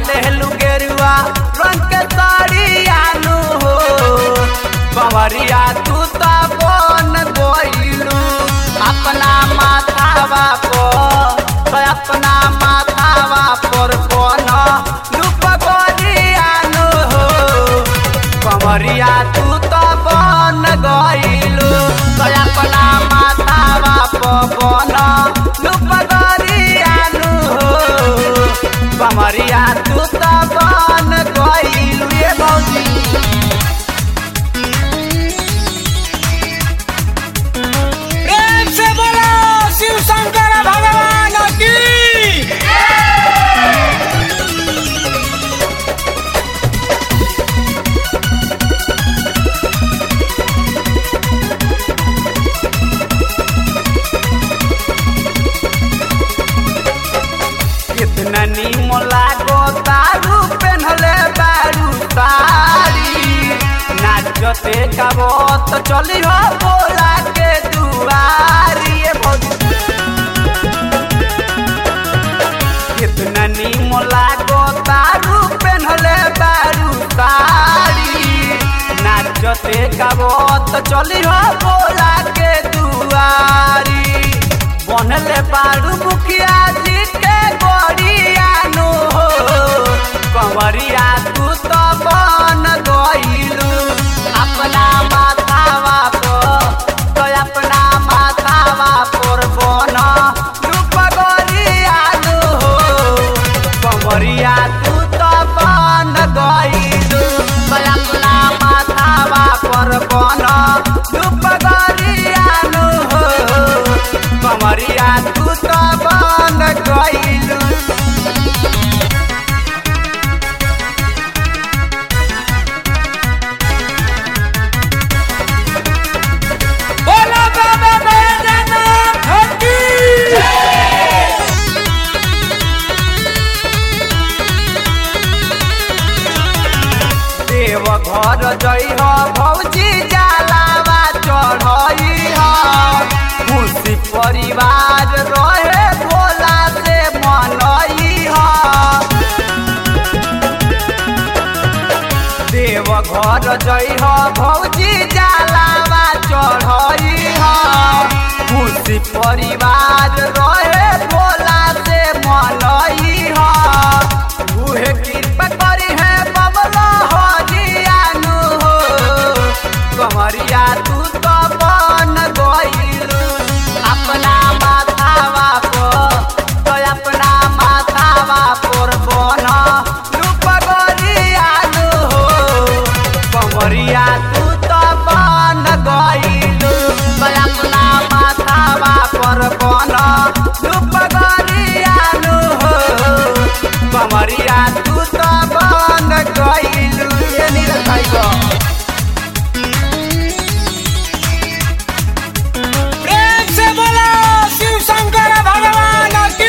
लेलू गेरुआ रंग के साड़िया नु हो कंवरिया तू तो बन गइलू अपना माथावा पर अपना माथावा पर बन रूप गोरिया नु हो कंवरिया तू तो बन गइलू अपना माथावा पर बन रूप गोरिया नु हो कंवरिया तू तो बन गइलू ये भौजी। प्रेम से बोलो शिव शंकर भगवान की। कितना नीमो लागो तारू पेन्हले बारू साड़ी नाचते गावत चली हो बोला के दुआरी ये भौजी। कितना नीमो लागो तारू पेन्हले बारू साड़ी नाचते गावत चली हो बोला के दुआरी बनले बारू मुखिया जी के गोरिया नु हो कंवरिया तू तो बन गइलू अपना माथावा पर अपना माथावा पर बन रूप गोरिया नु हो कंवरिया तू तो बन गइलू अपना माथावा पर बन रूप गोरिया नु हो कंवरिया तू तो बन गइलू। बोलो बाबा बैजनाथ की। देव घर जई हो भौजी जलावा चढ़ई हो खुशी परिवार रहे भोला से मनई हो देव घर जई हो भौजी जलावा चढ़ई हो खुशी परिवार रहे भोला से मनई हो उहे कृपा करी है बमला हरिया नु हो कंवरिया तू तो बन गइलू अपना माथावा पर अपना माथावा पर बन रूप गोरिया नु हो कंवरिया तू तो बन गइलू अपना माथावा पर बन रूप गोरिया नु हो कंवरिया तू तो बन गइलू ये निरखैगो। प्रेम से बोलो शिव शंकर भगवान की।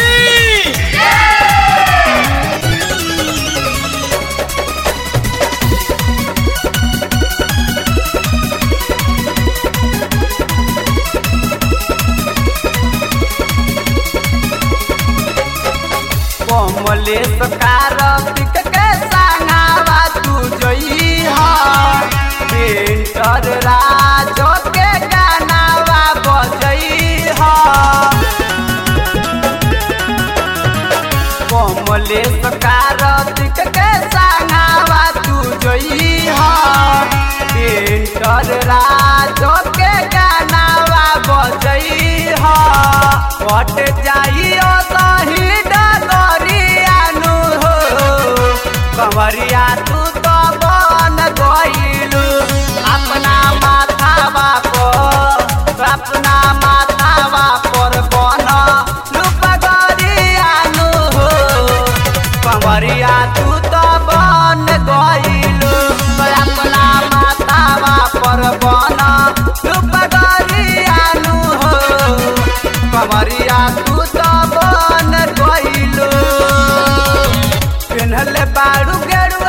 कमलेश कार्तिक के संगावा तू जई हो पेंटर राज के गानावा बजई हो कमलेश कार्तिक के संगावा तू जई हो पेंटर राज के गानावा बजई हो कट जाइयो सही डगरिया नु हो कंवरिया तू तो बन गइलू अपना माथावा पर बन रूप गोरिया नु हो कंवरिया तू तो बन गइलू अपना माथावा पर बन रूप गोरिया नु हो कंवरिया तू तो बन गइलू पेन्हले बारू गेरुआ